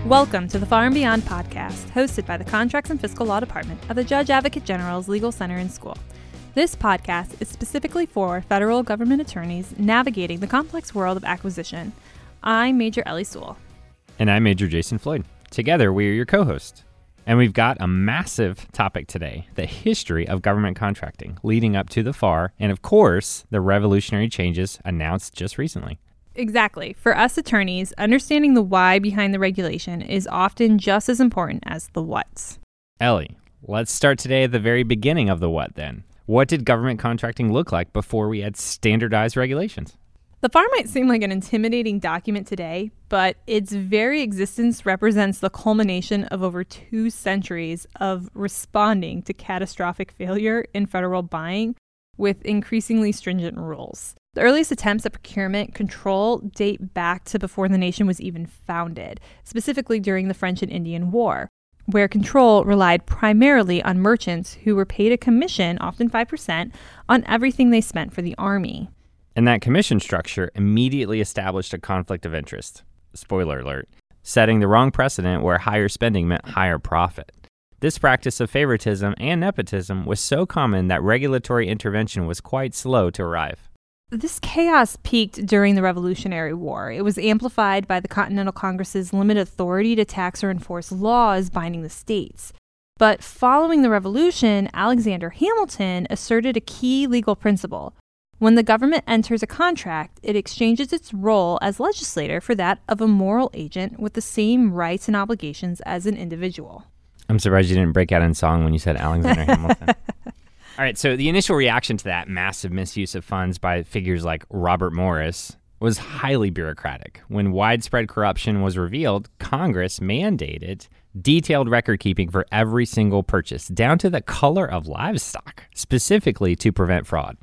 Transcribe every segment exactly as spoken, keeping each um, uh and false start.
Welcome to the Far and Beyond podcast, hosted by the Contracts and Fiscal Law Department of the Judge Advocate General's Legal Center and School. This podcast is specifically for federal government attorneys navigating the complex world of acquisition. I'm Major Ellie Sewell. And I'm Major Jason Floyd. Together, we are your co-hosts. And we've got a massive topic today, the history of government contracting leading up to the F A R, and of course, the revolutionary changes announced just recently. Exactly. For us attorneys, understanding the why behind the regulation is often just as important as the what's. Ellie, let's start today at the very beginning of the what then. What did government contracting look like before we had standardized regulations? The F A R might seem like an intimidating document today, but its very existence represents the culmination of over two centuries of responding to catastrophic failure in federal buying with increasingly stringent rules. The earliest attempts at procurement control date back to before the nation was even founded, specifically during the French and Indian War, where control relied primarily on merchants who were paid a commission, often five percent, on everything they spent for the army. And that commission structure immediately established a conflict of interest. Spoiler alert, setting the wrong precedent where higher spending meant higher profit. This practice of favoritism and nepotism was so common that regulatory intervention was quite slow to arrive. This chaos peaked during the Revolutionary War. It was amplified by the Continental Congress's limited authority to tax or enforce laws binding the states. But following the Revolution, Alexander Hamilton asserted a key legal principle. When the government enters a contract, it exchanges its role as legislator for that of a moral agent with the same rights and obligations as an individual. I'm surprised you didn't break out in song when you said Alexander Hamilton. All right, so the initial reaction to that massive misuse of funds by figures like Robert Morris was highly bureaucratic. When widespread corruption was revealed, Congress mandated detailed record keeping for every single purchase, down to the color of livestock, specifically to prevent fraud.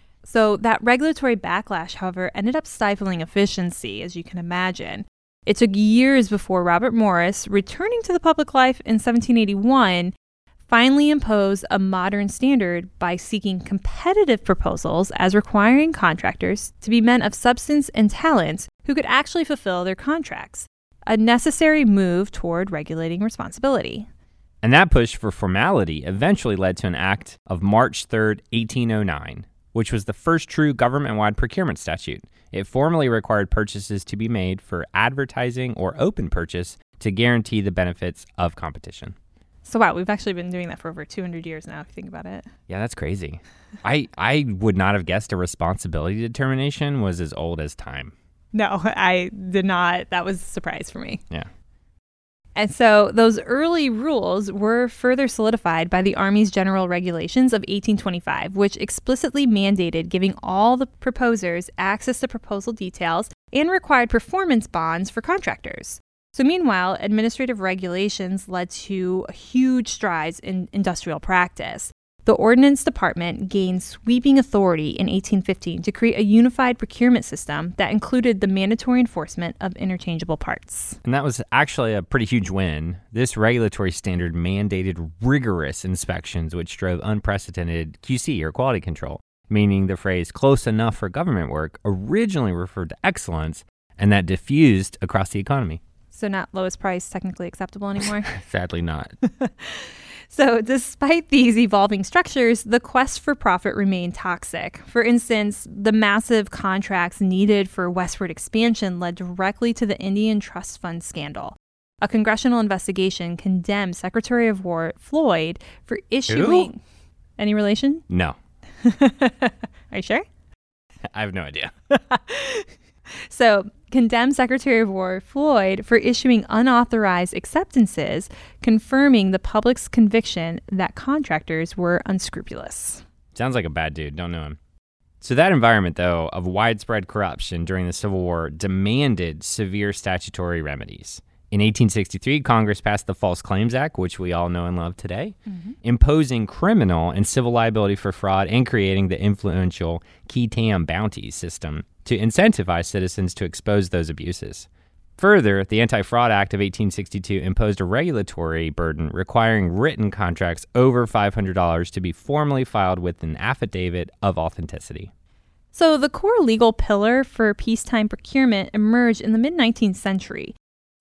So that regulatory backlash, however, ended up stifling efficiency, as you can imagine. It took years before Robert Morris, returning to the public life in seventeen eighty-one, finally imposed a modern standard by seeking competitive proposals as requiring contractors to be men of substance and talent who could actually fulfill their contracts, a necessary move toward regulating responsibility. And that push for formality eventually led to an act of March third, eighteen oh nine, which was the first true government-wide procurement statute. It formally required purchases to be made for advertising or open purchase to guarantee the benefits of competition. So wow, we've actually been doing that for over two hundred years now, if you think about it. Yeah, that's crazy. I I would not have guessed a responsibility determination was as old as time. No, I did not. That was a surprise for me. Yeah. And so those early rules were further solidified by the Army's General Regulations of eighteen twenty-five, which explicitly mandated giving all the proposers access to proposal details and required performance bonds for contractors. So meanwhile, administrative regulations led to huge strides in industrial practice. The Ordnance Department gained sweeping authority in eighteen fifteen to create a unified procurement system that included the mandatory enforcement of interchangeable parts. And that was actually a pretty huge win. This regulatory standard mandated rigorous inspections, which drove unprecedented Q C, or quality control, meaning the phrase close enough for government work originally referred to excellence, and that diffused across the economy. So not lowest price technically acceptable anymore? Sadly not. So despite these evolving structures, the quest for profit remained toxic. For instance, the massive contracts needed for westward expansion led directly to the Indian Trust Fund scandal. A congressional investigation condemned Secretary of War Floyd for issuing... Who? Any relation? No. Are you sure? I have no idea. So, condemned Secretary of War Floyd for issuing unauthorized acceptances, confirming the public's conviction that contractors were unscrupulous. Sounds like a bad dude. Don't know him. So that environment, though, of widespread corruption during the Civil War demanded severe statutory remedies. In eighteen sixty-three, Congress passed the False Claims Act, which we all know and love today, mm-hmm. imposing criminal and civil liability for fraud and creating the influential qui tam bounties system to incentivize citizens to expose those abuses. Further, the Anti-Fraud Act of eighteen sixty-two imposed a regulatory burden requiring written contracts over five hundred dollars to be formally filed with an affidavit of authenticity. So the core legal pillar for peacetime procurement emerged in the mid-nineteenth century.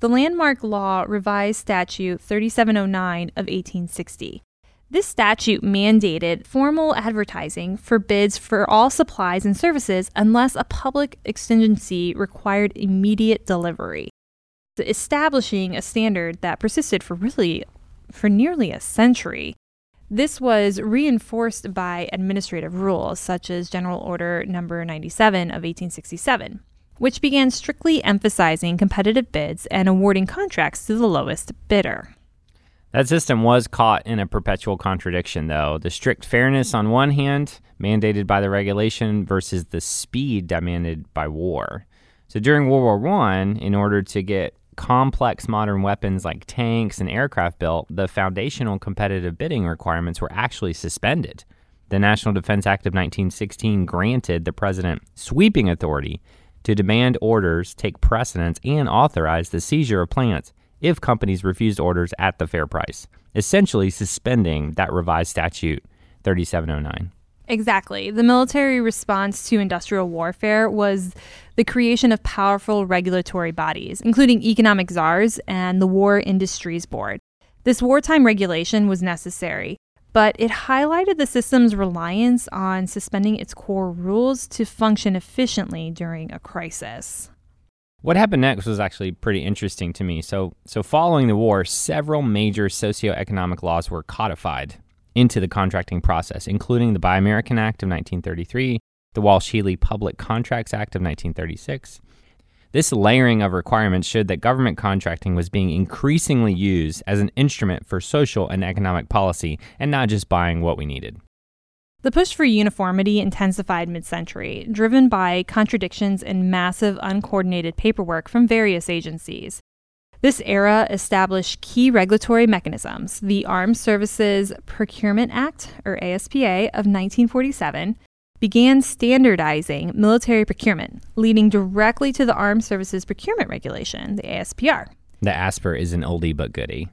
the landmark law revised Statute thirty-seven oh nine of eighteen sixty. This statute mandated formal advertising for bids for all supplies and services unless a public exigency required immediate delivery, establishing a standard that persisted for really for nearly a century. This was reinforced by administrative rules such as General Order Number ninety-seven of eighteen sixty-seven, which began strictly emphasizing competitive bids and awarding contracts to the lowest bidder. That system was caught in a perpetual contradiction, though. The strict fairness on one hand, mandated by the regulation, versus the speed demanded by war. So during World War One, in order to get complex modern weapons like tanks and aircraft built, the foundational competitive bidding requirements were actually suspended. The National Defense Act of nineteen sixteen granted the president sweeping authority to demand orders, take precedence, and authorize the seizure of plants if companies refused orders at the fair price, essentially suspending that revised statute thirty-seven oh nine. Exactly. The military response to industrial warfare was the creation of powerful regulatory bodies, including economic czars and the War Industries Board. This wartime regulation was necessary, but it highlighted the system's reliance on suspending its core rules to function efficiently during a crisis. What happened next was actually pretty interesting to me. So, so following the war, several major socioeconomic laws were codified into the contracting process, including the Buy American Act of nineteen thirty-three, the Walsh-Healy Public Contracts Act of nineteen thirty-six. This layering of requirements showed that government contracting was being increasingly used as an instrument for social and economic policy, and not just buying what we needed. The push for uniformity intensified mid-century, driven by contradictions and massive uncoordinated paperwork from various agencies. This era established key regulatory mechanisms. The Armed Services Procurement Act, or A S P A, of nineteen forty-seven, began standardizing military procurement, leading directly to the Armed Services Procurement Regulation, the A S P R. The ASPR is an oldie but goodie.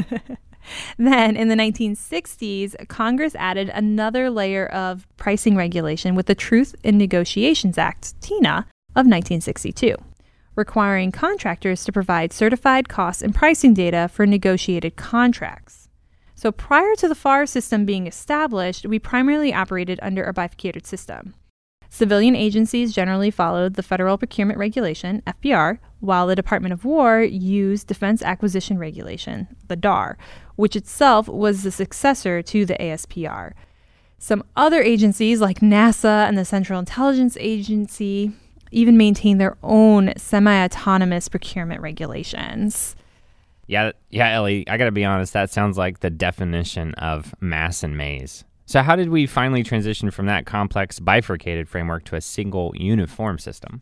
Then, in the nineteen sixties, Congress added another layer of pricing regulation with the Truth in Negotiations Act, T I N A, of nineteen sixty-two, requiring contractors to provide certified cost and pricing data for negotiated contracts. So prior to the F A R system being established, we primarily operated under a bifurcated system. Civilian agencies generally followed the Federal Procurement Regulation, F P R, while the Department of War used Defense Acquisition Regulation, the D A R, which itself was the successor to the A S P R. Some other agencies like NASA and the Central Intelligence Agency even maintained their own semi-autonomous procurement regulations. Yeah, yeah, Ellie, I gotta be honest, that sounds like the definition of mass and maze. So how did we finally transition from that complex bifurcated framework to a single uniform system?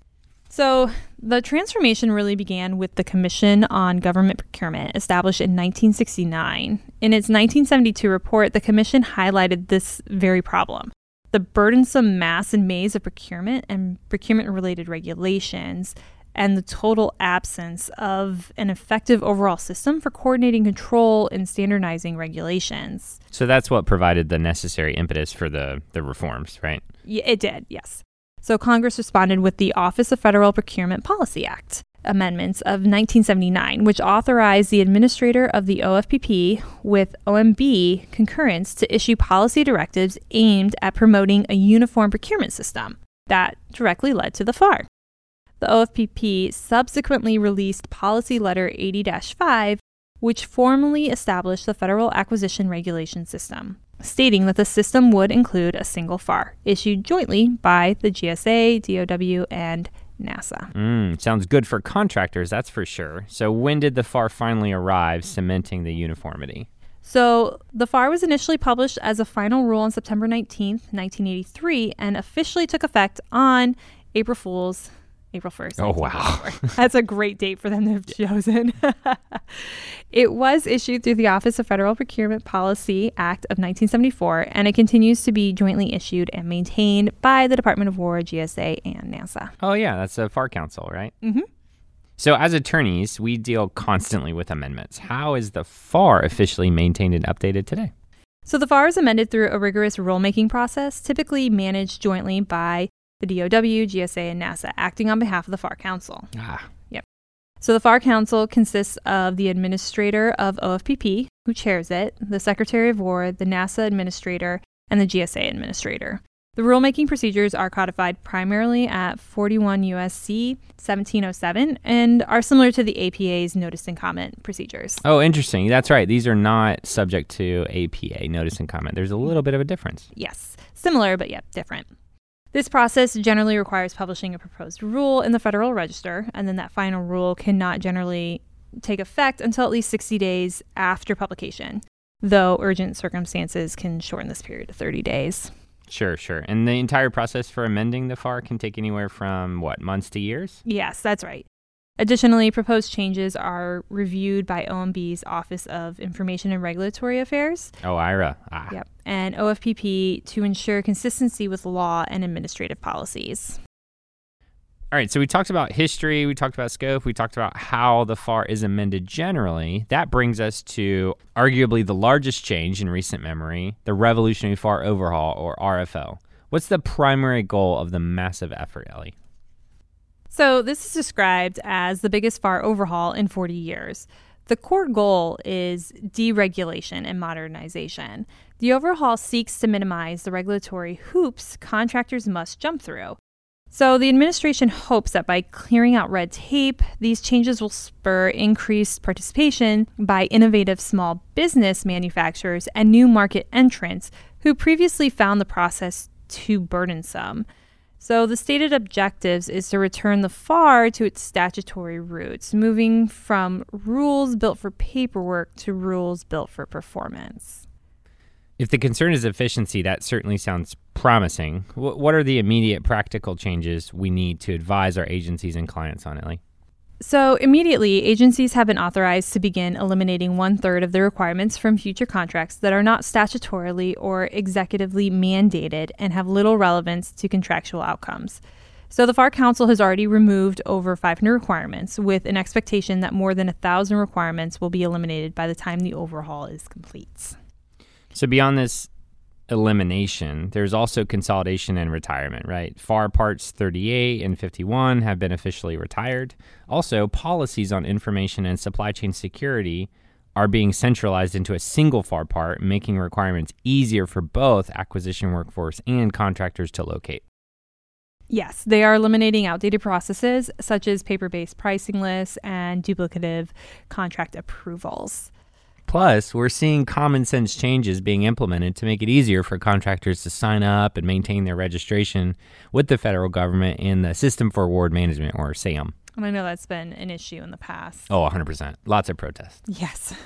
So the transformation really began with the Commission on Government Procurement, established in nineteen sixty-nine. In its nineteen seventy-two report, the Commission highlighted this very problem: the burdensome mass and maze of procurement and procurement-related regulations, and the total absence of an effective overall system for coordinating control and standardizing regulations. So that's what provided the necessary impetus for the, the reforms, right? Yeah, it did, yes. So Congress responded with the Office of Federal Procurement Policy Act amendments of nineteen seventy-nine, which authorized the administrator of the O F P P with O M B concurrence to issue policy directives aimed at promoting a uniform procurement system. That directly led to the F A R. The O F P P subsequently released Policy Letter eighty dash five, which formally established the Federal Acquisition Regulation System, stating that the system would include a single F A R, issued jointly by the G S A, D O W, and NASA. Mm, sounds good for contractors, that's for sure. So when did the F A R finally arrive, cementing the uniformity? So the F A R was initially published as a final rule on September nineteenth, nineteen eighty-three, and officially took effect on April Fool's April first. Oh, wow. That's a great date for them to have chosen. It was issued through the Office of Federal Procurement Policy Act of nineteen seventy-four, and it continues to be jointly issued and maintained by the Department of War, G S A, and NASA. Oh, yeah, that's a F A R Council, right? Mm-hmm. So as attorneys, we deal constantly with amendments. How is the F A R officially maintained and updated today? So the F A R is amended through a rigorous rulemaking process, typically managed jointly by the D O W, G S A, and NASA, acting on behalf of the F A R Council. Ah. Yep. So the FAR Council consists of the administrator of O F P P, who chairs it, the Secretary of War, the NASA administrator, and the G S A administrator. The rulemaking procedures are codified primarily at forty-one U S C seventeen oh seven and are similar to the A P A's notice and comment procedures. Oh, interesting. That's right. These are not subject to A P A, notice and comment. There's a little bit of a difference. Yes, similar, but yet different. This process generally requires publishing a proposed rule in the Federal Register, and then that final rule cannot generally take effect until at least sixty days after publication, though urgent circumstances can shorten this period to thirty days. Sure, sure. And the entire process for amending the FAR can take anywhere from, what, months to years? Yes, that's right. Additionally, proposed changes are reviewed by O M B's Office of Information and Regulatory Affairs. Oh, I R A. Ah. Yep. And O F P P to ensure consistency with law and administrative policies. All right, so we talked about history, we talked about scope, we talked about how the FAR is amended generally. That brings us to arguably the largest change in recent memory, the Revolutionary FAR Overhaul, or R F O. What's the primary goal of the massive effort, Ellie? So this is described as the biggest FAR overhaul in forty years. The core goal is deregulation and modernization. The overhaul seeks to minimize the regulatory hoops contractors must jump through. So the administration hopes that by clearing out red tape, these changes will spur increased participation by innovative small business manufacturers and new market entrants who previously found the process too burdensome. So the stated objectives is to return the FAR to its statutory roots, moving from rules built for paperwork to rules built for performance. If the concern is efficiency, that certainly sounds promising. W- what are the immediate practical changes we need to advise our agencies and clients on, Ellie? So immediately, agencies have been authorized to begin eliminating one-third of the requirements from future contracts that are not statutorily or executively mandated and have little relevance to contractual outcomes. So the FAR Council has already removed over five hundred requirements, with an expectation that more than one thousand requirements will be eliminated by the time the overhaul is complete. So beyond this elimination, there's also consolidation and retirement, right? FAR Parts thirty-eight and fifty-one have been officially retired. Also, policies on information and supply chain security are being centralized into a single FAR part, making requirements easier for both acquisition workforce and contractors to locate. Yes, they are eliminating outdated processes such as paper-based pricing lists and duplicative contract approvals. Plus, we're seeing common sense changes being implemented to make it easier for contractors to sign up and maintain their registration with the federal government in the System for Award Management, or S A M. And I know that's been an issue in the past. Oh, one hundred percent. Lots of protests. Yes.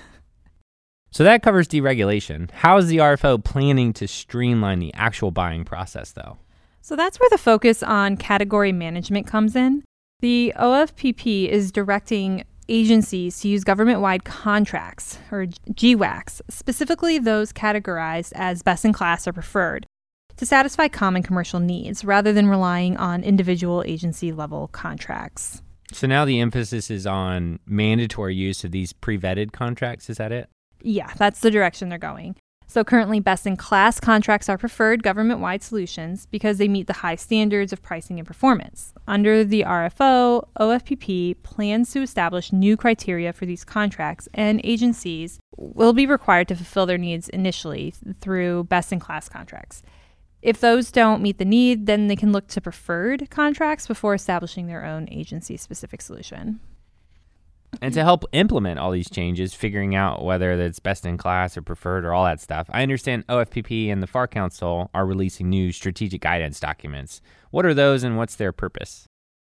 So that covers deregulation. How is the R F O planning to streamline the actual buying process, though? So that's where the focus on category management comes in. The O F P P is directing agencies to use government-wide contracts, or G WACs, specifically those categorized as best in class or preferred, to satisfy common commercial needs rather than relying on individual agency-level contracts. So now the emphasis is on mandatory use of these pre-vetted contracts, is that it? Yeah, that's the direction they're going. So currently, best-in-class contracts are preferred government-wide solutions because they meet the high standards of pricing and performance. Under the R F O, O F P P plans to establish new criteria for these contracts, and agencies will be required to fulfill their needs initially through best-in-class contracts. If those don't meet the need, then they can look to preferred contracts before establishing their own agency-specific solution. And to help implement all these changes, figuring out whether that's best in class or preferred or all that stuff, I understand O F P P and the FAR Council are releasing new strategic guidance documents. What are those and what's their purpose?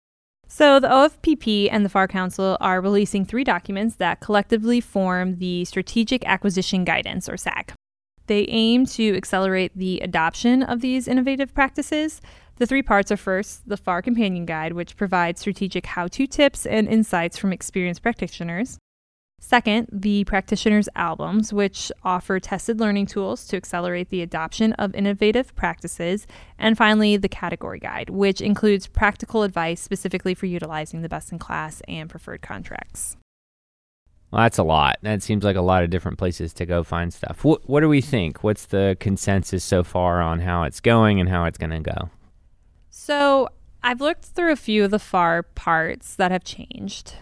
So the O F P P and the FAR Council are releasing three documents that collectively form the Strategic Acquisition Guidance, or S A G. They aim to accelerate the adoption of these innovative practices. The three parts are first, the FAR Companion Guide, which provides strategic how-to tips and insights from experienced practitioners. Second, the Practitioners' Albums, which offer tested learning tools to accelerate the adoption of innovative practices. And finally, the Category Guide, which includes practical advice specifically for utilizing the best-in-class and preferred contracts. Well, that's a lot. That seems like a lot of different places to go find stuff. What, what do we think? What's the consensus so far on how it's going and how it's going to go? So I've looked through a few of the FAR parts that have changed.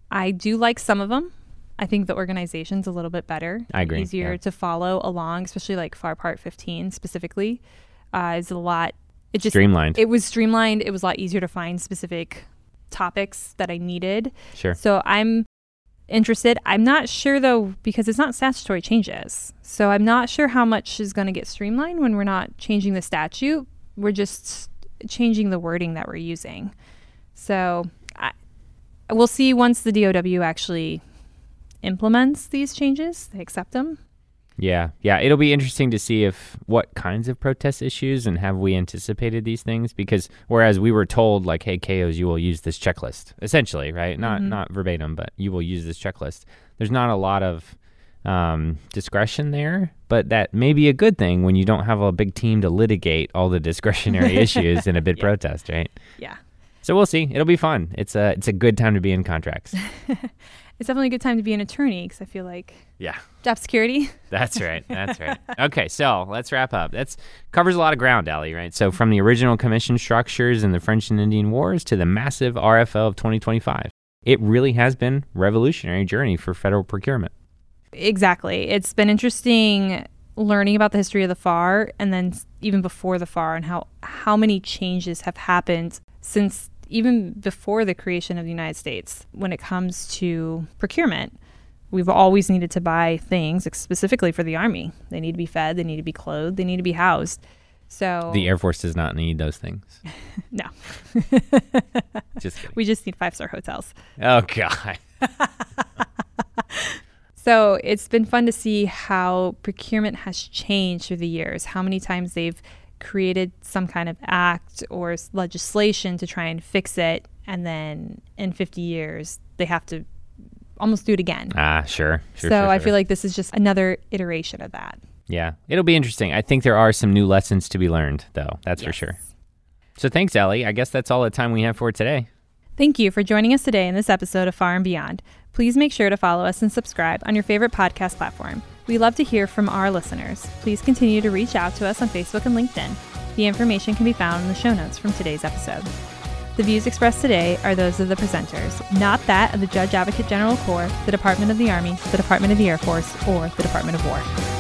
I do like some of them. I think the organization's a little bit better. I agree. Easier yeah. to follow along, especially like FAR Part fifteen specifically. Uh, is a lot. It just Streamlined. It was streamlined. It was a lot easier to find specific topics that I needed. Sure. So I'm interested. I'm not sure though, because it's not statutory changes. So I'm not sure how much is going to get streamlined when we're not changing the statute. We're just changing the wording that we're using. So I, we'll see once the D O W actually implements these changes, they accept them. Yeah, yeah. It'll be interesting to see if what kinds of protest issues and have we anticipated these things, because whereas we were told like, hey, K Os, you will use this checklist, essentially, right? Not Mm-hmm. not verbatim, but you will use this checklist. There's not a lot of um, discretion there, but that may be a good thing when you don't have a big team to litigate all the discretionary issues in a bid Yeah. protest, right? Yeah. So we'll see. It'll be fun. It's a it's a good time to be in contracts. It's definitely a good time to be an attorney because I feel like Yeah. job security. That's right. That's right. Okay, so let's wrap up. That's covers a lot of ground, Allie, right? So from the original commission structures in the French and Indian Wars to the massive R F O of twenty twenty-five, it really has been a revolutionary journey for federal procurement. Exactly. It's been interesting learning about the history of the F A R and then even before the F A R and how, how many changes have happened since even before the creation of the United States when it comes to procurement. We've always needed to buy things specifically for the Army. They need to be fed, they need to be clothed, they need to be housed. So The Air Force does not need those things. no. Just kidding. We just need five-star hotels. Oh, God. So it's been fun to see how procurement has changed through the years, how many times they've created some kind of act or s- legislation to try and fix it, and then in fifty years, they have to almost do it again. Ah, sure. sure so sure, I sure. feel like this is just another iteration of that. Yeah, it'll be interesting. I think there are some new lessons to be learned, though. That's for Yes. sure. So thanks, Allie. I guess that's all the time we have for today. Thank you for joining us today in this episode of Far and Beyond. Please make sure to follow us and subscribe on your favorite podcast platform. We love to hear from our listeners. Please continue to reach out to us on Facebook and LinkedIn. The information can be found in the show notes from today's episode. The views expressed today are those of the presenters, not that of the Judge Advocate General Corps, the Department of the Army, the Department of the Air Force, or the Department of War.